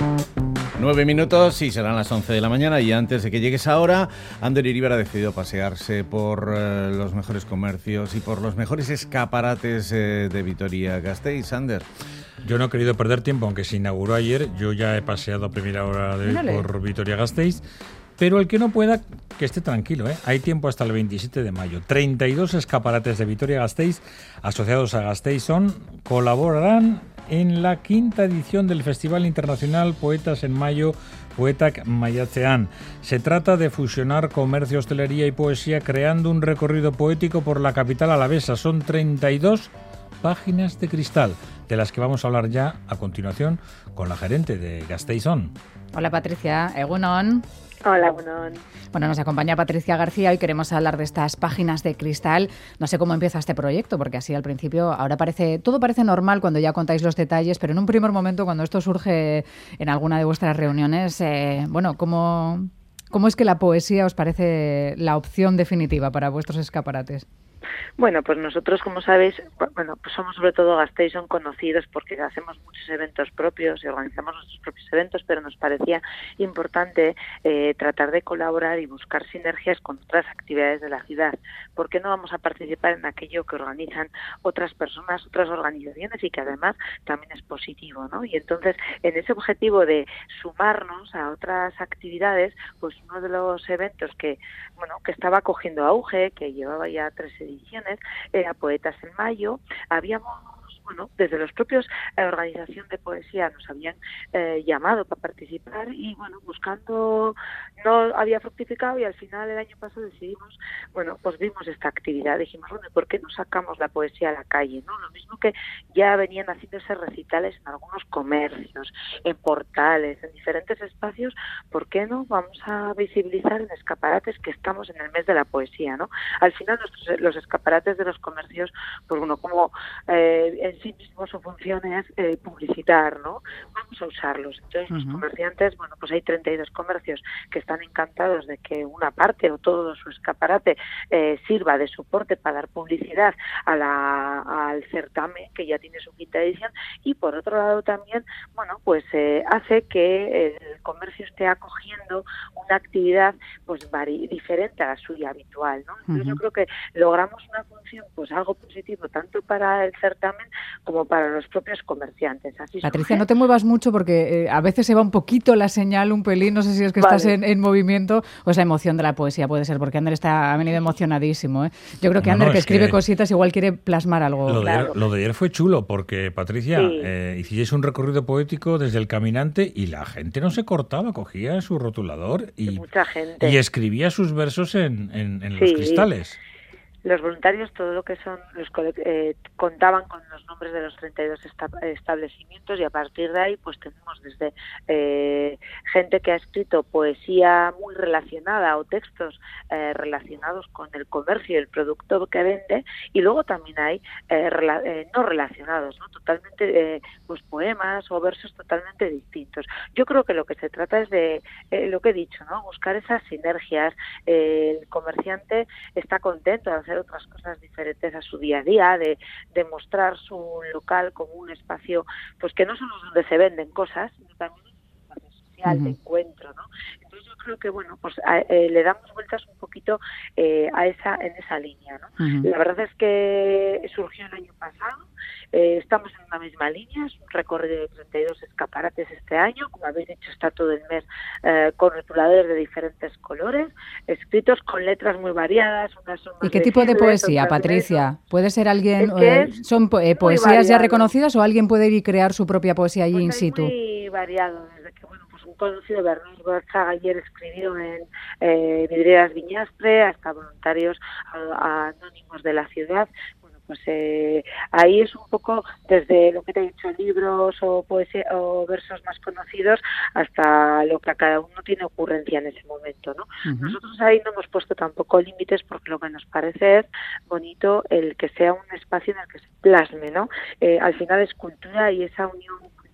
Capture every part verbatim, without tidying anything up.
Nueve minutos y serán las once de la mañana, y antes de que llegues ahora, Ander Iríbar ha decidido pasearse por eh, los mejores comercios y por los mejores escaparates eh, de Vitoria-Gasteiz. Ander. Yo no he querido perder tiempo, aunque se inauguró ayer. Yo ya he paseado a primera hora de, por Vitoria-Gasteiz. Pero el que no pueda, que esté tranquilo, ¿eh? Hay tiempo hasta el veintisiete de mayo. treinta y dos escaparates de Vitoria-Gasteiz asociados a Gasteiz On colaborarán en la quinta edición del Festival Internacional Poetas en Mayo, Poetak Maiatzean. Se trata de fusionar comercio, hostelería y poesía, creando un recorrido poético por la capital alavesa. Son treinta y dos páginas de cristal, de las que vamos a hablar ya a continuación con la gerente de Gasteiz On. Hola Patricia, Egunon. Hola, Egunon. Bueno, nos acompaña Patricia García y queremos hablar de estas páginas de cristal. No sé cómo empieza este proyecto, porque así al principio, ahora parece, todo parece normal cuando ya contáis los detalles, pero en un primer momento, cuando esto surge en alguna de vuestras reuniones, eh, bueno, ¿cómo, ¿cómo es que la poesía os parece la opción definitiva para vuestros escaparates? Bueno, pues nosotros, como sabéis, bueno, pues somos sobre todo Gasteiz On conocidos porque hacemos muchos eventos propios y organizamos nuestros propios eventos, pero nos parecía importante eh, tratar de colaborar y buscar sinergias con otras actividades de la ciudad. ¿Por qué no vamos a participar en aquello que organizan otras personas, otras organizaciones y que además también es positivo, ¿no? Y entonces, en ese objetivo de sumarnos a otras actividades, pues uno de los eventos que, bueno, que estaba cogiendo auge, que llevaba ya tres ediciones, era Poetas en Mayo. Habíamos, bueno, desde los propios eh, organización de poesía nos habían eh, llamado para participar y, bueno, buscando, no había fructificado y al final el año pasado decidimos, bueno, pues vimos esta actividad, dijimos, bueno, ¿por qué no sacamos la poesía a la calle? ¿No? Lo mismo que ya venían haciéndose recitales en algunos comercios, en portales, en diferentes espacios, ¿por qué no vamos a visibilizar en escaparates que estamos en el mes de la poesía, ¿no? Al final nuestros, los escaparates de los comercios, pues bueno, como eh, en sí mismo su función es eh, publicitar, ¿no? Vamos a usarlos. Entonces, uh-huh. Los comerciantes, bueno, pues hay treinta y dos comercios que están encantados de que una parte o todo su escaparate eh, sirva de soporte para dar publicidad a la, al certamen, que ya tiene su quinta edición, y por otro lado también, bueno, pues eh, hace que el comercio esté acogiendo una actividad pues vari- diferente a la suya habitual, ¿no? Entonces, uh-huh. Yo creo que logramos una función, pues algo positivo, tanto para el certamen como para los propios comerciantes. Así Patricia, surge. no te muevas mucho porque eh, a veces se va un poquito la señal, un pelín, no sé si es que vale. Estás en, en movimiento o es la emoción de la poesía, puede ser, porque Ander está, ha venido emocionadísimo, ¿eh? Yo creo que no, Ander, no, que escribe que cositas, igual quiere plasmar algo. Lo de, claro. ayer, lo de ayer fue chulo porque, Patricia, sí. eh, hicisteis un recorrido poético desde el caminante y la gente no se cortaba, cogía su rotulador y, mucha gente. y escribía sus versos en, en, en sí. los cristales. Los voluntarios, todo lo que son, los eh, contaban con los nombres de los treinta y dos esta, establecimientos y a partir de ahí pues tenemos desde eh, gente que ha escrito poesía muy relacionada o textos eh, relacionados con el comercio y el producto que vende y luego también hay eh, rela, eh, no relacionados, ¿no? Totalmente eh, pues poemas o versos totalmente distintos. Yo creo que lo que se trata es de eh, lo que he dicho, ¿no? Buscar esas sinergias. Eh, el comerciante está contento de hacer otras cosas diferentes a su día a día, de, de mostrar su local como un espacio pues que no solo es donde se venden cosas, sino también es un espacio social uh-huh. de encuentro, ¿no? Entonces yo creo que bueno, pues a, eh, le damos vueltas un poquito eh, a esa en esa línea, ¿no? Uh-huh. La verdad es que surgió el año pasado, eh, estamos en una misma línea, es un recorrido de treinta y dos escaparates este año, como habéis dicho está todo el mes eh, con rotuladores de diferentes colores, escritos con letras muy variadas, unas son más ¿Y qué tipo de poesía, Patricia? ¿Puede ser alguien, es que eh, es son eh, poesías ya reconocidas o alguien puede ir y crear su propia poesía allí pues in situ? Muy variado, desde que bueno, pues un conocido Bernard Borchaga ayer escribió en eh, Vidrieras Viñastre, hasta voluntarios a, a anónimos de la ciudad. Pues eh, ahí es un poco desde lo que te he dicho, libros o poesía o versos más conocidos hasta lo que a cada uno tiene ocurrencia en ese momento, ¿no? Uh-huh. Nosotros ahí no hemos puesto tampoco límites porque lo que nos parece es bonito el que sea un espacio en el que se plasme, ¿no? Eh, al final es cultura y esa unión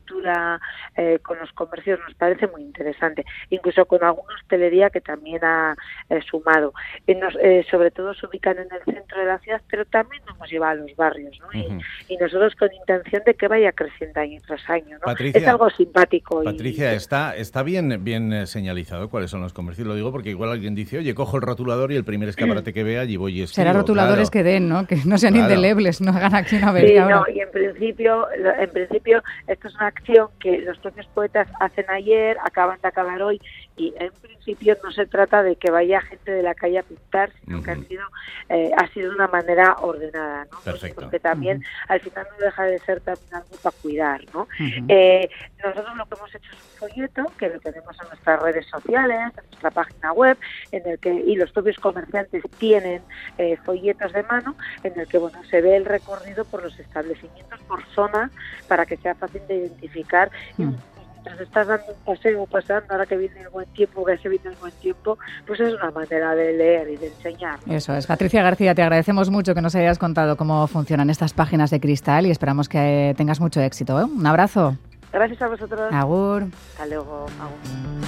cultura eh, con los comercios nos parece muy interesante, incluso con alguna hostelería que también ha eh, sumado. Eh, nos, eh, sobre todo se ubican en el centro de la ciudad, pero también nos hemos llevado a los barrios, ¿no? Uh-huh. y, y nosotros con intención de que vaya creciendo año tras año, ¿no? Patricia, es algo simpático. Patricia, y, está, está bien, bien señalizado cuáles son los comercios, lo digo porque igual alguien dice, oye, cojo el rotulador y el primer escaparate que vea allí voy y escribo. Será rotuladores claro. que den, ¿no? Que no sean claro. indelebles, no hagan aquí una avería. Sí, no, y en principio, en principio esto es una acción que los propios poetas hacen ayer, acaban de acabar hoy, y en principio no se trata de que vaya gente de la calle a pintar, sino uh-huh. que ha sido, eh, ha sido de una manera ordenada, ¿no? Perfecto. Pues porque también uh-huh. al final no deja de ser también algo para cuidar, ¿no? Uh-huh. Eh, nosotros lo que hemos hecho es un folleto que lo tenemos en nuestras redes sociales, en nuestra página web, en el que y los propios comerciantes tienen eh, folletos de mano en el que bueno se ve el recorrido por los establecimientos por zona para que sea fácil de identificar. Uh-huh. Y, mientras estás dando un paseo pasando, ahora que viene el buen tiempo, que se viene el buen tiempo, pues es una manera de leer y de enseñar, ¿no? Eso es. Patricia García, te agradecemos mucho que nos hayas contado cómo funcionan estas páginas de Cristal y esperamos que tengas mucho éxito, ¿eh? Un abrazo. Gracias a vosotros. Agur. Hasta luego. Agur.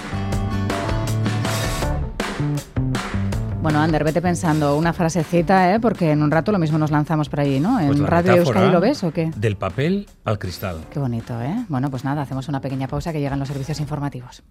Bueno, Ander, vete pensando una frasecita, ¿eh? Porque en un rato lo mismo nos lanzamos por allí, ¿no? En pues Radio Euskadi, ¿lo ves o qué? Del papel al cristal. Qué bonito, ¿eh? Bueno, pues nada, hacemos una pequeña pausa que llegan los servicios informativos.